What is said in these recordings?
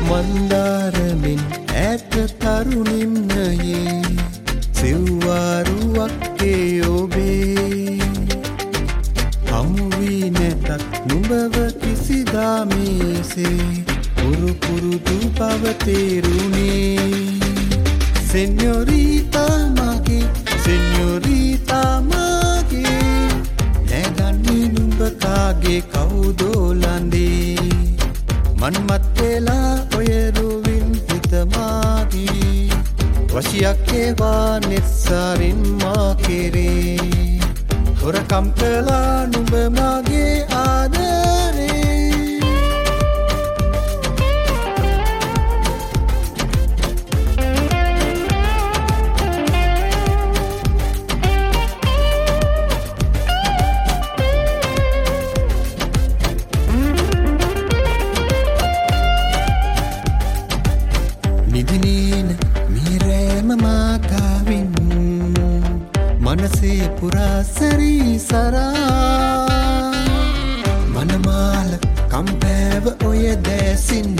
මන්දාරමින් ඈත තරුණින්නයේ සිව්වාරුවක්කේ ඔබේ හමුවී නැතත් නුඹව කිසිදා මේසේ පුරුදු පවතේරුණේ Señorita mage Señorita mage නැගන්නේ නුඹ කාගේ කවුදෝලන්දේ මන්මත් වෙලා ඔය රුවින් හිත මාගේ වශියක් ඒවා නෙත්සාරින් මා කෙරේ හොරකම් කළා නුඹ මාගේ ආදරේ නිදිනේන මිරෑම මාකාවින් මනසේ පුරා සරීසරා මනමාල කම්පෑව ඔය දැසින්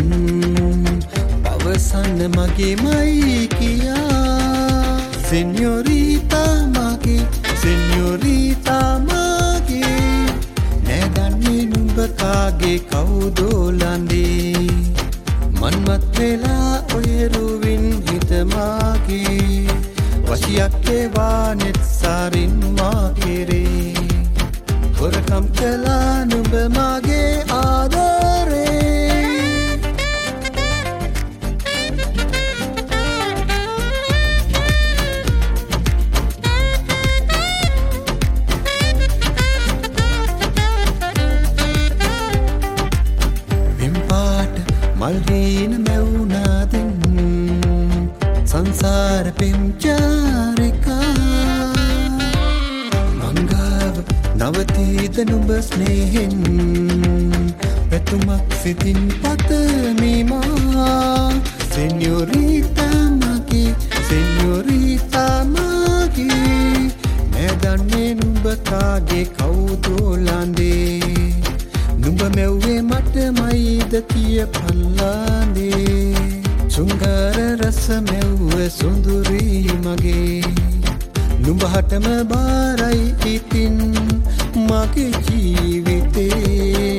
පවසන්න මගේමයි කියා Señorita mage Señorita mage නැගන්නේ නුඹ කාගේ කවුදෝලන්දේ මන්මත් වෙලා ඔය රුවින් හිත මාගේ වශියක් ඒවා නෙත්සාරින් මා කෙරේ හොරකම් කළා නුඹ මාගේ ආදරේ මෙම්පාට මල්හීන මැවුනාදෙන් සංසාර පෙම්චාරිකා මංගාව නවතීද නුඹ ස්නේහෙන් පැතුමක් සිතින් පතමිමා Señorita mage Señorita mage නැදන්නේ නුඹ කාගේ කවුදෝලන්දේ නුඹ මැව්වේ මටමයිද කියපල්ලානේ සුංගර රස මැව්ව සුඳුරී මගේ නුඹ හටම බාරයි ඉතින් මගේ ජීවිතේ